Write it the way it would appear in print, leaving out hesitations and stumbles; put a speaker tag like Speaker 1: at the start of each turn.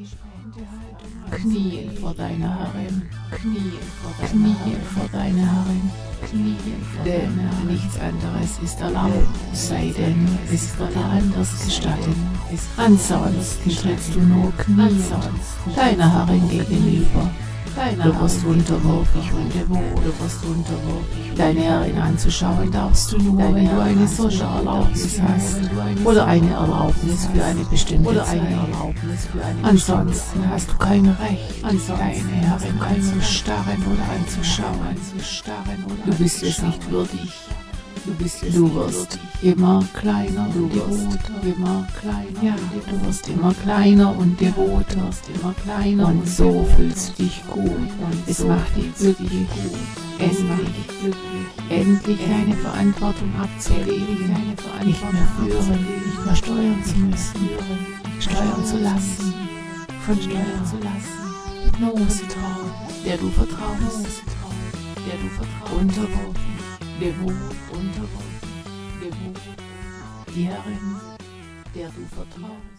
Speaker 1: Knien vor deiner Herrin, Knien vor deiner Herrin, denn nichts anderes ist erlaubt, sei denn, es wird dir anders gestattet. Ansonsten trittst du nur Knie deiner Herrin gegenüber. Du wirst unterworfen und devot, Deine Herrin anzuschauen darfst du nur, wenn du eine solche Erlaubnis hast oder eine Erlaubnis für eine bestimmte Zeit. Ansonsten hast du kein Recht, deine Herrin anzustarren oder anzuschauen. Du bist es nicht würdig. Du wirst immer kleiner und devoter, ja, du wirst immer kleiner und devoter, und so fühlst du dich gut und es macht dich glücklich, endlich deine Verantwortung abzulegen, nicht mehr führen, nicht mehr steuern zu müssen, steuern zu lassen, Hypnose, der du vertraust, unterworfen, devot, die Herrin, der du vertraust.